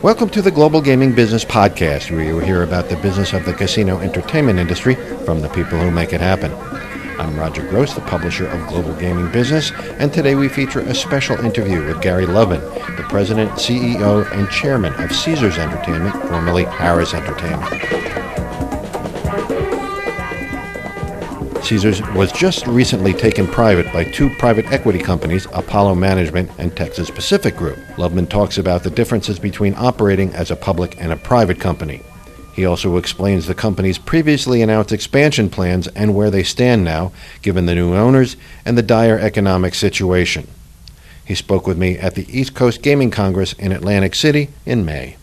Welcome to the Global Gaming Business Podcast, where you hear about the business of the casino entertainment industry from the people who make it happen. I'm Roger Gross, the publisher of Global Gaming Business, and today we feature a special interview with Gary Loveman, the president, CEO, and chairman of Caesars Entertainment, formerly Harrah's Entertainment. Caesars was just recently taken private by two private equity companies, Apollo Management and Texas Pacific Group. Loveman talks about the differences between operating as a public and a private company. He also explains the company's previously announced expansion plans and where they stand now, given the new owners and the dire economic situation. He spoke with me at the East Coast Gaming Congress in Atlantic City in May.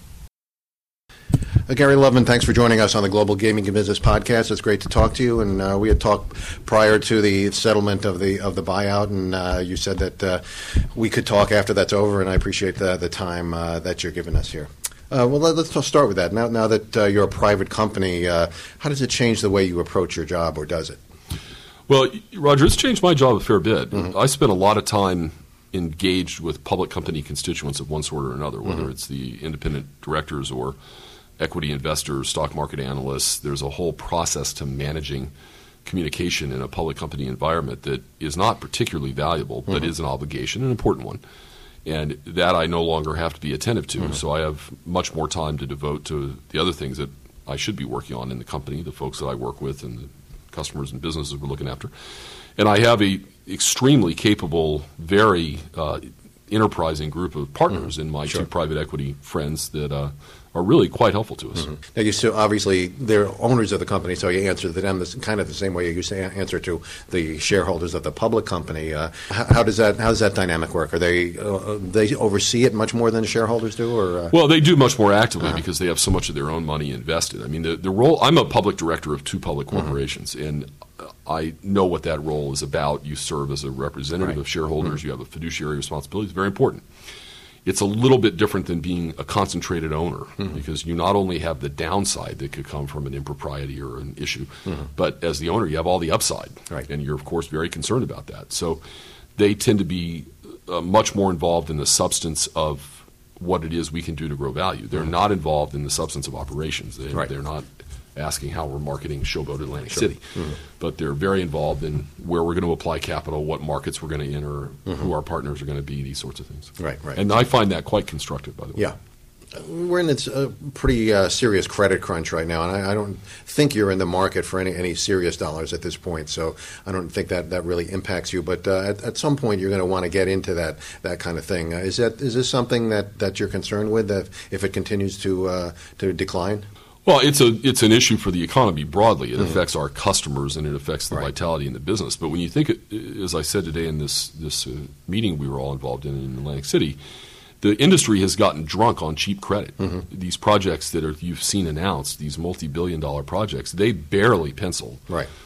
Gary Loveman, thanks for joining us on the Global Gaming and Business Podcast. It's great to talk to you. And we had talked prior to the settlement of the buyout, and you said that we could talk after that's over. And I appreciate the time that you're giving us here. Well, let's start with that. Now that you're a private company, how does it change the way you approach your job, or does it? Well, Roger, it's changed my job a fair bit. Mm-hmm. I spent a lot of time engaged with public company constituents of one sort or another, whether it's the independent directors or equity investors, stock market analysts. There's a whole process to managing communication in a public company environment that is not particularly valuable, but is an obligation, an important one. And that I no longer have to be attentive to. So I have much more time to devote to the other things that I should be working on in the company, the folks that I work with and the customers and businesses we're looking after. And I have a extremely capable, very enterprising group of partners in my two private equity friends that are really quite helpful to us. Now, you still, obviously, they're owners of the company, so you answer to them kind of the same way you answer to the shareholders of the public company. How does that dynamic work? Are they oversee it much more than the shareholders do, or? Well, they do much more actively because they have so much of their own money invested. I mean, the role. I'm a public director of two public corporations, and I know what that role is about. You serve as a representative of shareholders. You have a fiduciary responsibility. It's very important. It's a little bit different than being a concentrated owner because you not only have the downside that could come from an impropriety or an issue, but as the owner, you have all the upside. Right. And you're, of course, very concerned about that. So they tend to be much more involved in the substance of what it is we can do to grow value. They're not involved in the substance of operations. They're not asking how we're marketing Showboat Atlantic City. But they're very involved in where we're going to apply capital, what markets we're going to enter, who our partners are going to be, these sorts of things. Right. And I find that quite constructive, by the way. Yeah. We're in a pretty serious credit crunch right now, and I don't think you're in the market for any serious dollars at this point, so I don't think that really impacts you. But at some point, you're going to want to get into that kind of thing. Is this something that you're concerned with, that if it continues to decline? Well, it's an issue for the economy broadly. It affects our customers and it affects the vitality in the business. But when you think, as I said today in this meeting we were all involved in Atlantic City, the industry has gotten drunk on cheap credit. These projects that you've seen announced, these multi-billion-dollar projects, they barely pencil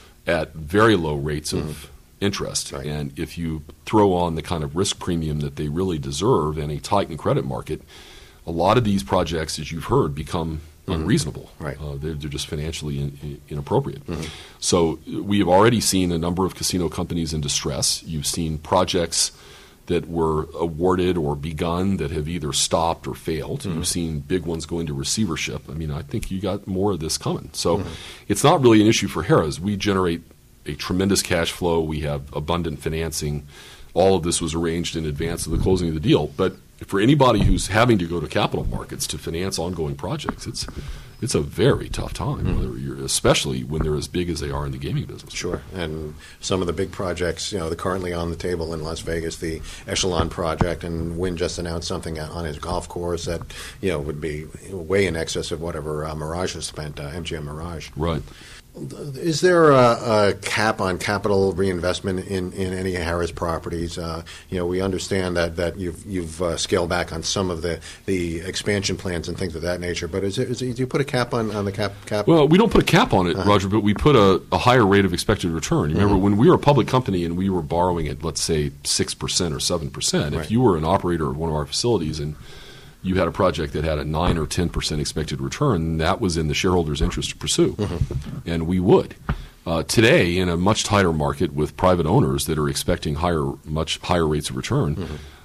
at very low rates of interest. Right. And if you throw on the kind of risk premium that they really deserve in a tightened credit market, a lot of these projects, as you've heard, become unreasonable. Right. They're just financially inappropriate. So we have already seen a number of casino companies in distress. You've seen projects that were awarded or begun that have either stopped or failed. You've seen big ones go into receivership. I mean, I think you got more of this coming. So it's not really an issue for Harrah's. We generate a tremendous cash flow. We have abundant financing. All of this was arranged in advance of the closing of the deal. But for anybody who's having to go to capital markets to finance ongoing projects, it's a very tough time, especially when they're as big as they are in the gaming business. Sure. And some of the big projects, they're currently on the table in Las Vegas, the Echelon project, and Wynn just announced something on his golf course that, would be way in excess of whatever Mirage has spent, MGM Mirage. Right. Is there a cap on capital reinvestment in any Harrah's properties? We understand that you've scaled back on some of the expansion plans and things of that nature. But do you put a cap on the cap? Well, we don't put a cap on it, Roger, but we put a higher rate of expected return. You remember when we were a public company and we were borrowing at, let's say, 6% or 7%. If you were an operator of one of our facilities and you had a project that had a 9 or 10% expected return, that was in the shareholders' interest to pursue, and we would. Today, in a much tighter market with private owners that are expecting much higher rates of return,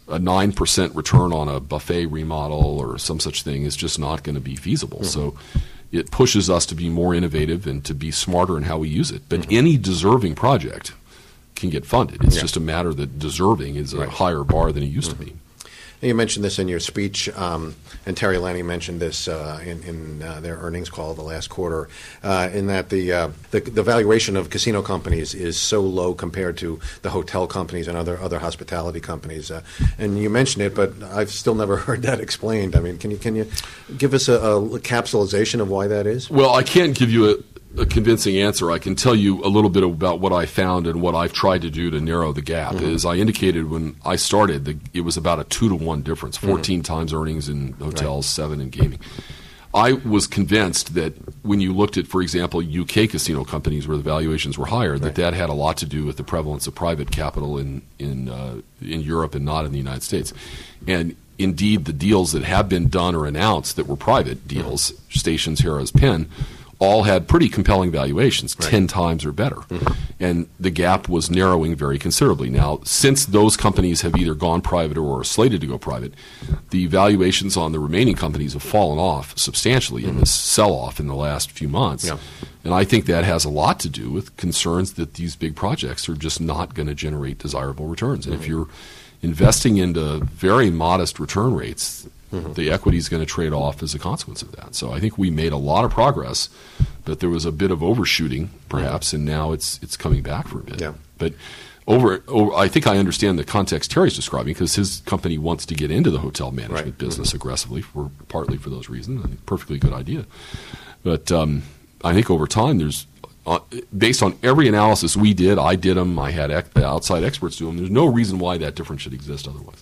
a 9% return on a buffet remodel or some such thing is just not going to be feasible. So it pushes us to be more innovative and to be smarter in how we use it. But any deserving project can get funded. It's just a matter that deserving is a higher bar than it used to be. You mentioned this in your speech, and Terry Lanning mentioned this in their earnings call the last quarter, in that the valuation of casino companies is so low compared to the hotel companies and other hospitality companies. And you mentioned it, but I've still never heard that explained. I mean, can you give us a capsulization of why that is? Well, I can't give you a convincing answer. I can tell you a little bit about what I found and what I've tried to do to narrow the gap. As I indicated when I started, it was about a 2-to-1 difference, 14 times earnings in hotels, 7 in gaming. I was convinced that when you looked at, for example, UK casino companies where the valuations were higher, that had a lot to do with the prevalence of private capital in Europe and not in the United States. And indeed, the deals that have been done or announced that were private deals, Stations, Harrah's, Penn, all had pretty compelling valuations, 10 times or better. And the gap was narrowing very considerably. Now, since those companies have either gone private or are slated to go private, the valuations on the remaining companies have fallen off substantially in this sell-off in the last few months. And I think that has a lot to do with concerns that these big projects are just not going to generate desirable returns. And if you're investing into very modest return rates, the equity is going to trade off as a consequence of that. So I think we made a lot of progress, but there was a bit of overshooting, perhaps, and now it's coming back for a bit. But I think I understand the context Terry's describing, because his company wants to get into the hotel management business aggressively, partly for those reasons. I think perfectly good idea. But I think over time there's based on every analysis we did, I did them, I had outside experts do them, there's no reason why that difference should exist otherwise.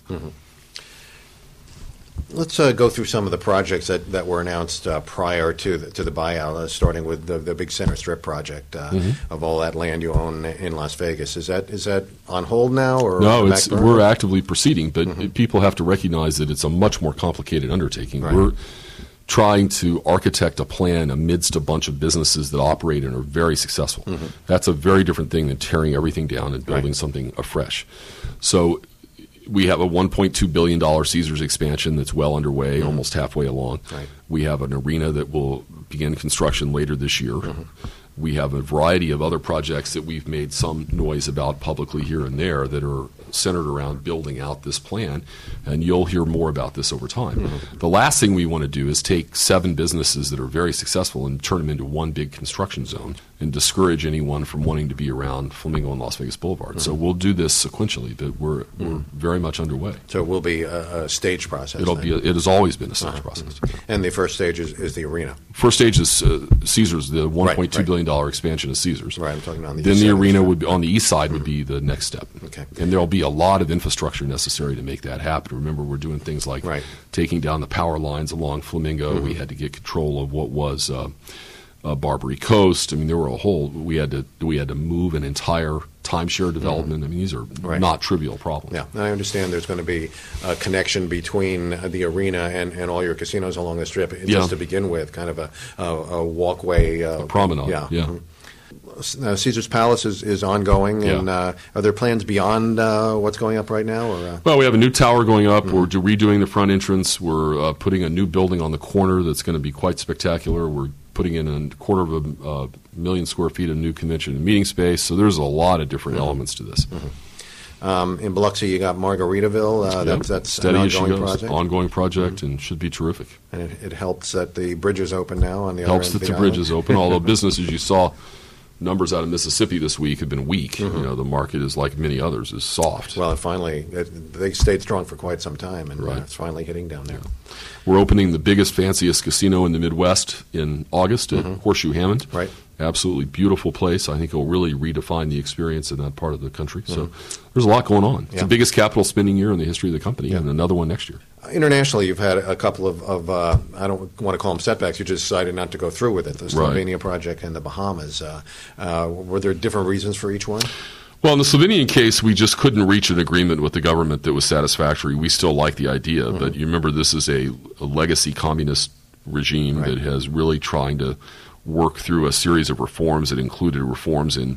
Let's go through some of the projects that were announced prior to the buyout, starting with the big Center Strip project of all that land you own in Las Vegas. Is that on hold now? Or no, we're actively proceeding, but people have to recognize that it's a much more complicated undertaking. We're trying to architect a plan amidst a bunch of businesses that operate and are very successful. That's a very different thing than tearing everything down and building something afresh. So we have a $1.2 billion Caesars expansion that's well underway, almost halfway along. We have an arena that will begin construction later this year. We have a variety of other projects that we've made some noise about publicly here and there that are centered around building out this plan, and you'll hear more about this over time. The last thing we want to do is take 7 businesses that are very successful and turn them into one big construction zone and discourage anyone from wanting to be around Flamingo and Las Vegas Boulevard. So we'll do this sequentially, but we're very much underway. So it will be a staged process. It has always been a staged process. And the first stage is the arena. First stage is Caesars, the $1.2 billion expansion of Caesars. I'm talking about then the arena would be on the east side would be the next step. And there'll be a lot of infrastructure necessary to make that happen. Remember, we're doing things like taking down the power lines along Flamingo. We had to get control of what was Barbary Coast. I mean, there were we had to move an entire timeshare development. I mean, these are not trivial problems. I understand there's going to be a connection between the arena and all your casinos along the Strip, just to begin with, kind of a walkway. A promenade, Caesar's Palace is ongoing, and are there plans beyond what's going up right now? Or, Well, we have a new tower going up. We're redoing the front entrance. We're putting a new building on the corner that's going to be quite spectacular. We're putting in 250,000 square feet of new convention and meeting space. So there's a lot of different elements to this. In Biloxi, you got Margaritaville. That's an ongoing project. Ongoing project, and should be terrific. And it helps that the bridge is open now on the other end helps of that the the bridge island. is open. Although business, as you saw, numbers out of Mississippi this week have been weak. You know, the market is like many others, is soft. Well, and finally, they stayed strong for quite some time, and it's finally hitting down there. We're opening the biggest, fanciest casino in the Midwest in August at Horseshoe Hammond. Absolutely beautiful place. I think it'll really redefine the experience in that part of the country. So there's a lot going on. It's the biggest capital spending year in the history of the company, and another one next year. Internationally, you've had a couple of I don't want to call them setbacks. You just decided not to go through with it. The Slovenia project and the Bahamas. Were there different reasons for each one? Well, in the Slovenian case, we just couldn't reach an agreement with the government that was satisfactory. We still like the idea, but you remember this is a legacy communist regime that has really trying to work through a series of reforms that included reforms in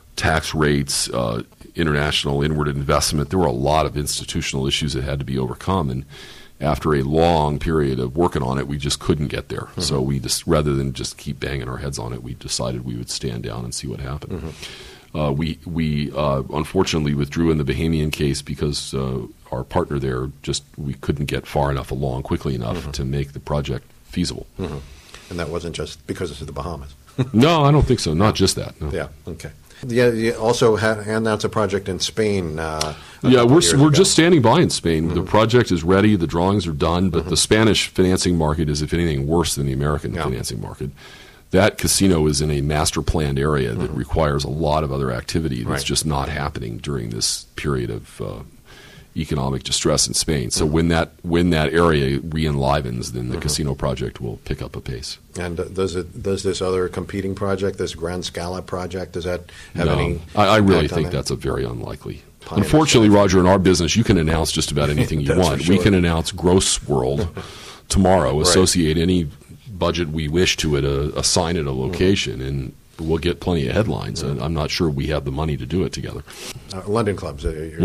tax rates, international inward investment. There were a lot of institutional issues that had to be overcome, and after a long period of working on it, we just couldn't get there. Mm-hmm. So we just, rather than just keep banging our heads on it, we decided we would stand down and see what happened. Mm-hmm. We unfortunately withdrew in the Bahamian case because our partner there we couldn't get far enough along quickly enough mm-hmm. to make the project feasible. Mm-hmm. And that wasn't just because it's the Bahamas. No, I don't think so. Not just that. No. Yeah. Okay. Yeah. You also announced a project in Spain. We're just standing by in Spain. Mm-hmm. The project is ready. The drawings are done. But mm-hmm. the Spanish financing market is, if anything, worse than the American financing market. That casino is in a master planned area that mm-hmm. requires a lot of other activity that's just not happening during this period of economic distress in Spain. So mm-hmm. when that area re-enlivens, then the mm-hmm. casino project will pick up a pace. And does this other competing project, this Grand Scala project, does that have any? I really think that's a very unlikely. Unfortunately, Roger, in our business, you can announce just about anything you want. Sure. We can announce Gross World tomorrow, associate any budget we wish to it, assign it a location, and we'll get plenty of headlines. Mm-hmm. I'm not sure we have the money to do it together. London clubs,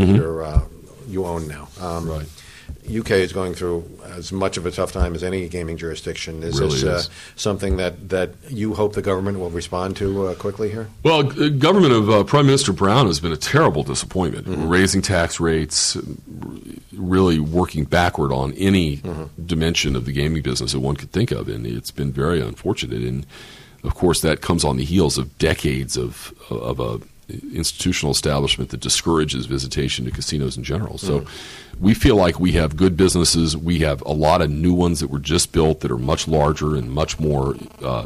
you own now. Right. UK is going through as much of a tough time as any gaming jurisdiction. Is this something that you hope the government will respond to quickly here? Well, government of Prime Minister Brown has been a terrible disappointment. Mm-hmm. Raising tax rates, really working backward on any mm-hmm. dimension of the gaming business that one could think of, and it's been very unfortunate. And of course, that comes on the heels of decades of a institutional establishment that discourages visitation to casinos in general. So we feel like we have good businesses. We have a lot of new ones that were just built that are much larger and much more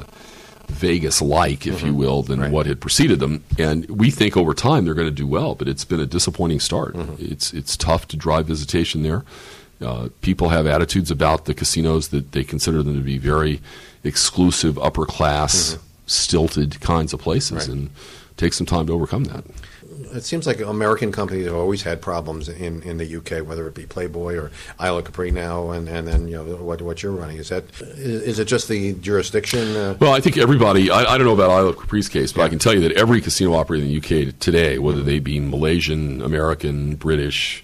Vegas-like, if you will, than what had preceded them. And we think over time they're going to do well, but it's been a disappointing start. It's tough to drive visitation there. People have attitudes about the casinos that they consider them to be very exclusive, upper-class, stilted kinds of places, and take some time to overcome that. It seems like American companies have always had problems in the UK, whether it be Playboy or Isle of Capri now, and then what you're running. Is it just the jurisdiction? Well, I think everybody. I don't know about Isle of Capri's case, but I can tell you that every casino operator in the UK today, whether they be Malaysian, American, British,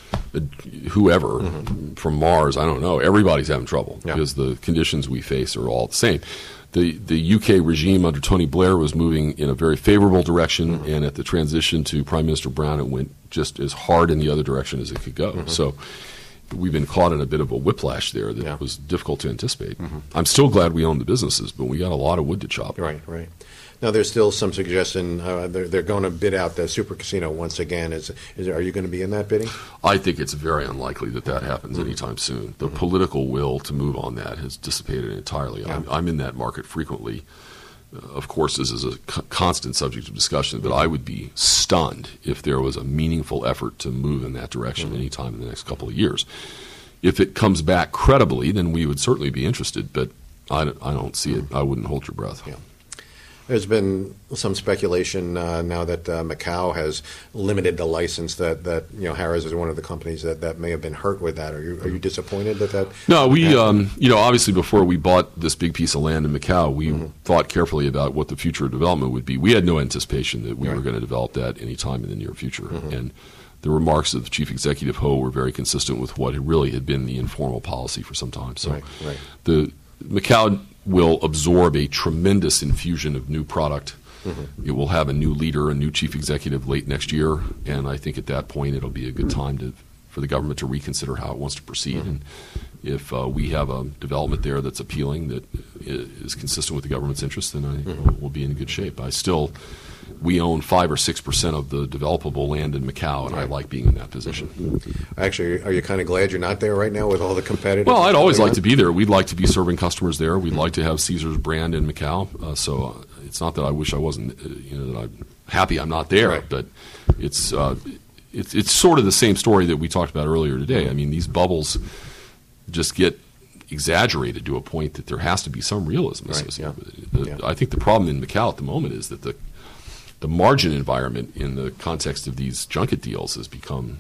whoever from Mars, I don't know. Everybody's having trouble because the conditions we face are all the same. The UK regime under Tony Blair was moving in a very favorable direction, and at the transition to Prime Minister Brown, it went just as hard in the other direction as it could go. So we've been caught in a bit of a whiplash there that was difficult to anticipate. I'm still glad we own the businesses, but we got a lot of wood to chop. Right. Now, there's still some suggestion they're going to bid out the Super Casino once again. Are you going to be in that bidding? I think it's very unlikely that happens anytime soon. The political will to move on that has dissipated entirely. I'm in that market frequently. Of course, this is a constant subject of discussion, but I would be stunned if there was a meaningful effort to move in that direction anytime in the next couple of years. If it comes back credibly, then we would certainly be interested, but I don't see it. I wouldn't hold your breath. Yeah. There's been some speculation now that Macau has limited the license that Harrah's is one of the companies that may have been hurt with that. Are you disappointed that? No, we obviously before we bought this big piece of land in Macau, we thought carefully about what the future development would be. We had no anticipation that we were going to develop that any time in the near future, and the remarks of Chief Executive Ho were very consistent with what really had been the informal policy for some time. So the Macau will absorb a tremendous infusion of new product. It will have a new leader, a new chief executive late next year, and I think at that point it'll be a good time for the government to reconsider how it wants to proceed. And if we have a development there that's appealing, that is consistent with the government's interest, then I think we'll be in good shape. We own 5 or 6% of the developable land in Macau, and I like being in that position. Actually, are you kind of glad you're not there right now with all the competitors? Well, I'd always like to be there. We'd like to be serving customers there. We'd like to have Caesar's brand in Macau. So it's not that I wish I wasn't, that I'm happy I'm not there, but it's sort of the same story that we talked about earlier today. I mean, these bubbles just get exaggerated to a point that there has to be some realism associated with it. I think the problem in Macau at the moment is that the margin environment in the context of these junket deals has become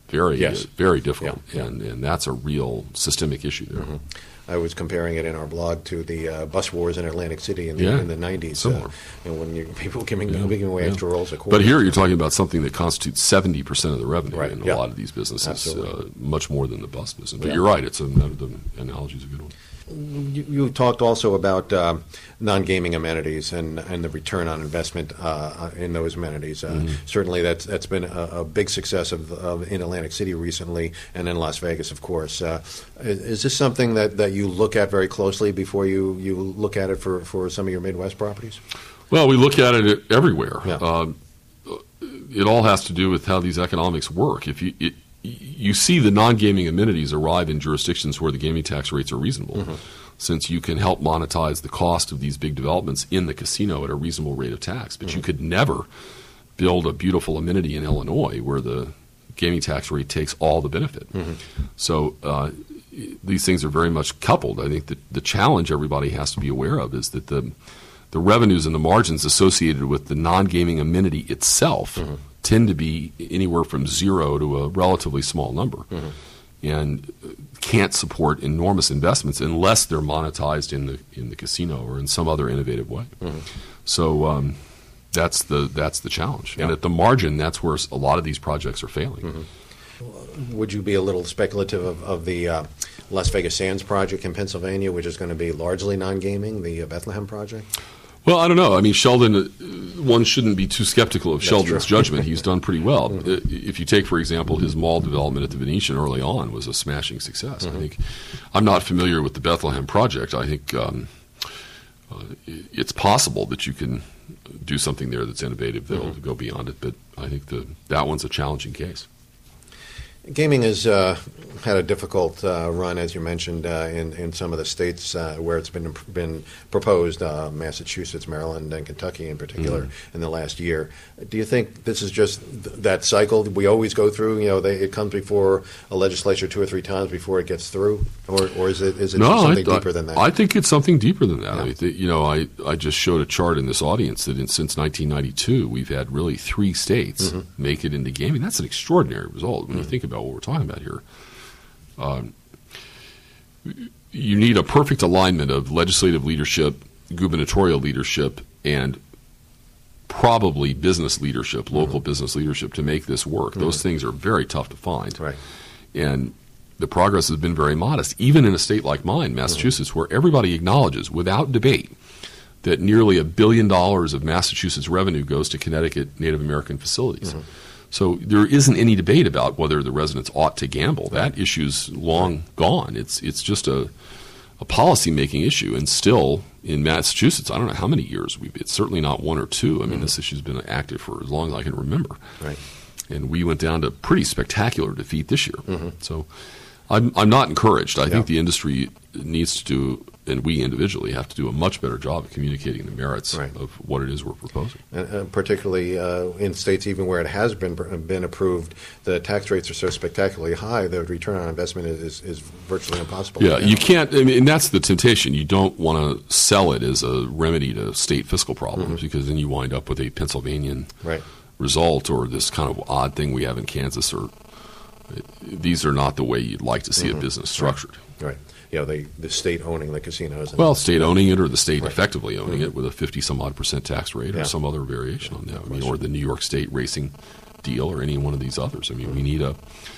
very Yes. very difficult, Yeah. and that's a real systemic issue there. I was comparing it in our blog to the bus wars in Atlantic City in the, Yeah. in the 90s. Similar. When people giving away extra rolls of But quarters. here you're talking about something that constitutes 70% of the revenue Right, in yeah. a lot of these businesses, Absolutely. much more than the bus business. But Yeah. you're right; the analogy is a good one. You talked also about non-gaming amenities and the return on investment in those amenities. Certainly, that's been a big success of in Atlantic City recently, and in Las Vegas, of course. Is this something that you look at very closely before you look at it for some of your Midwest properties? Well, we look at it everywhere. Yeah. It all has to do with how these economics work. If you see the non-gaming amenities arrive in jurisdictions where the gaming tax rates are reasonable, since you can help monetize the cost of these big developments in the casino at a reasonable rate of tax. But you could never build a beautiful amenity in Illinois where the gaming tax rate takes all the benefit. So these things are very much coupled. I think that the challenge everybody has to be aware of is that the revenues and the margins associated with the non-gaming amenity itself tend to be anywhere from zero to a relatively small number, and can't support enormous investments unless they're monetized in the casino or in some other innovative way. So that's the challenge, and at the margin, that's where a lot of these projects are failing. Would you be a little speculative of the Las Vegas Sands project in Pennsylvania, which is going to be largely non-gaming, the Bethlehem project? Well, I don't know. I mean, Sheldon, one shouldn't be too skeptical of Sheldon's true. judgment. He's done pretty well. If you take, for example, his mall development at the Venetian early on was a smashing success. I think I'm not familiar with the Bethlehem project. I think it's possible that you can do something there that's innovative that'll go beyond it, but I think that one's a challenging case. Gaming has had a difficult run, as you mentioned, in some of the states where it's been proposed, Massachusetts, Maryland, and Kentucky in particular, in the last year. Do you think this is just that cycle we always go through? It comes before a legislature 2 or 3 times before it gets through, or is it something deeper than that? I think it's something deeper than that. Yeah. I just showed a chart in this audience that since 1992, we've had really 3 states make it into gaming. That's an extraordinary result when you think about what we're talking about here. You need a perfect alignment of legislative leadership, gubernatorial leadership, and probably business leadership, local business leadership, to make this work. Those things are very tough to find. Right. And the progress has been very modest, even in a state like mine, Massachusetts, where everybody acknowledges without debate that nearly $1 billion of Massachusetts revenue goes to Connecticut Native American facilities. So there isn't any debate about whether the residents ought to gamble. That issue's long gone. It's just a policy-making issue. And still, in Massachusetts, I don't know how many years, it's certainly not 1 or 2. I mean, this issue's been active for as long as I can remember. Right. And we went down to pretty spectacular defeat this year. So I'm not encouraged. I think the industry needs to do, and we individually have to do a much better job of communicating the merits of what it is we're proposing. And particularly in states even where it has been approved, the tax rates are so spectacularly high, the return on investment is virtually impossible. Yeah, you can't, I mean, and that's the temptation. You don't want to sell it as a remedy to state fiscal problems, because then you wind up with a Pennsylvanian result, or this kind of odd thing we have in Kansas, or these are not the way you'd like to see a business structured. Right. The state owning the casinos. Well, state owning it, or the state effectively owning it with a 50-some-odd% tax rate, or some other variation on that. I mean, or the New York State racing deal, or any one of these others. I mean, we need a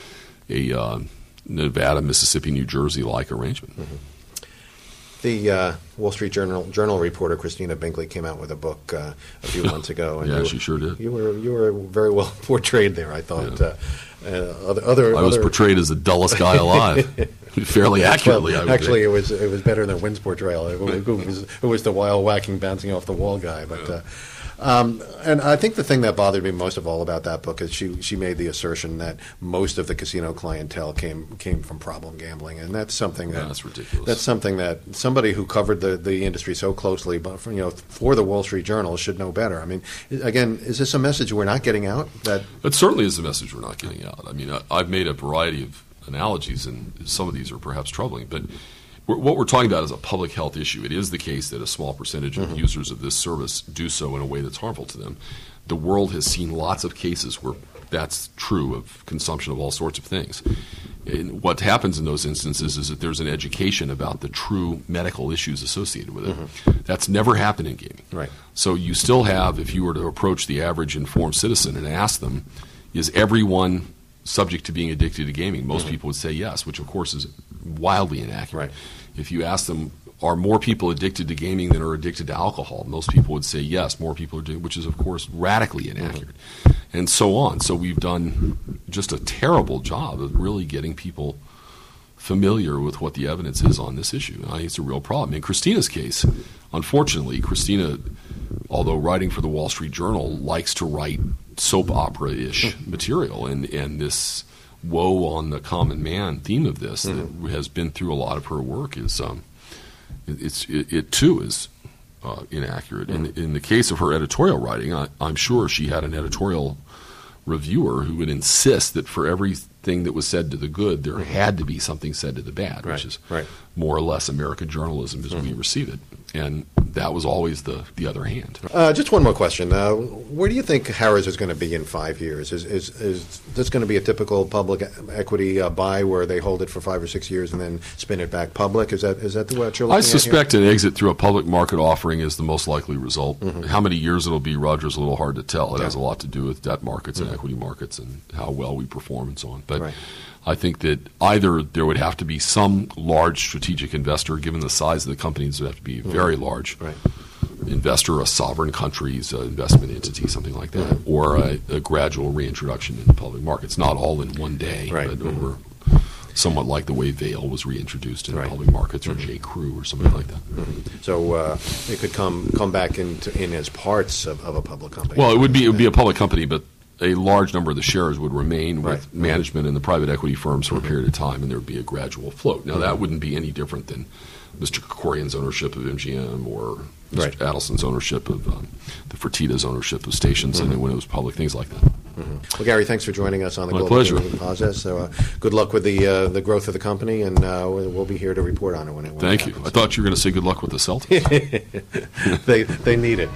Nevada, Mississippi, New Jersey-like arrangement. The Wall Street Journal reporter Christina Binkley came out with a book a few months ago. And she sure did. You were very well portrayed there, I thought. Yeah. I was portrayed as the dullest guy alive, fairly accurately. Well, actually, it was better than Wynn's portrayal. It was the wild whacking, bouncing off the wall guy. But and I think the thing that bothered me most of all about that book is she made the assertion that most of the casino clientele came from problem gambling, and that's something that's ridiculous. That's something that somebody who covered the industry so closely, but for the Wall Street Journal, should know better. I mean, again, is this a message we're not getting out? It certainly is a message we're not getting out. I mean, I've made a variety of analogies, and some of these are perhaps troubling, but what we're talking about is a public health issue. It is the case that a small percentage of users of this service do so in a way that's harmful to them. The world has seen lots of cases where that's true of consumption of all sorts of things. And what happens in those instances is that there's an education about the true medical issues associated with it. That's never happened in gaming. Right. So you still have, if you were to approach the average informed citizen and ask them, is everyone subject to being addicted to gaming? Most people would say yes, which of course is wildly inaccurate. Right. If you ask them, are more people addicted to gaming than are addicted to alcohol? Most people would say yes, more people are doing, which is of course radically inaccurate, and so on. So we've done just a terrible job of really getting people familiar with what the evidence is on this issue. I think it's a real problem. In Christina's case, unfortunately, Christina, although writing for the Wall Street Journal, likes to write soap opera-ish material, and this woe on the common man theme of this that has been through a lot of her work is it too is inaccurate. In the case of her editorial writing, I'm sure she had an editorial reviewer who would insist that for everything that was said to the good, there had to be something said to the bad, which is more or less American journalism as we receive it. And that was always the other hand. Just one more question. Where do you think Harrah's is going to be in 5 years? Is this going to be a typical public equity buy where they hold it for 5 or 6 years and then spin it back public? Is that what you're looking at? I suspect an exit through a public market offering is the most likely result. How many years it'll be, Roger, is a little hard to tell. It has a lot to do with debt markets and equity markets and how well we perform and so on. But I think that either there would have to be some large strategic investor, given the size of the companies, would have to be very large investor, a sovereign country's investment entity, something like that, or a gradual reintroduction into public markets. Not all in one day, but over somewhat like the way Vail was reintroduced in public markets, or J. Crew, or something like that. So it could come back in as parts of a public company. Well, it would be a public company, but a large number of the shares would remain with management and the private equity firms for a period of time, and there would be a gradual float. Now, that wouldn't be any different than Mr. Krikorian's ownership of MGM or Mr. Adelson's ownership of the Fertitta's ownership of stations, and when it was public, things like that. Well, Gary, thanks for joining us on the My Global pleasure. Gaming Process. So, good luck with the growth of the company, and we'll be here to report on it when it Thank happens. you. I thought you were going to say good luck with the Celtics. They need it.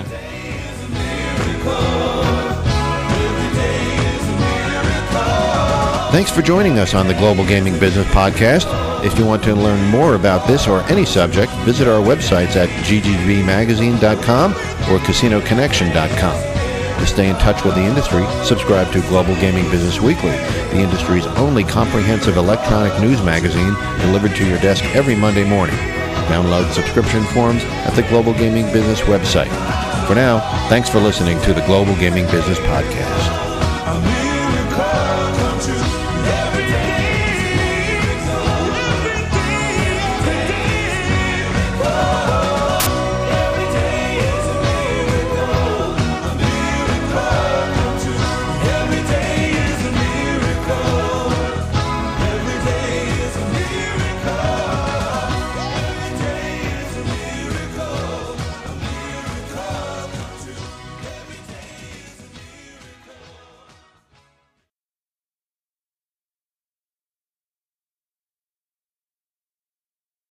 Thanks for joining us on the Global Gaming Business Podcast. If you want to learn more about this or any subject, visit our websites at ggvmagazine.com or casinoconnection.com. To stay in touch with the industry, subscribe to Global Gaming Business Weekly, the industry's only comprehensive electronic news magazine delivered to your desk every Monday morning. Download subscription forms at the Global Gaming Business website. For now, thanks for listening to the Global Gaming Business Podcast. Every day.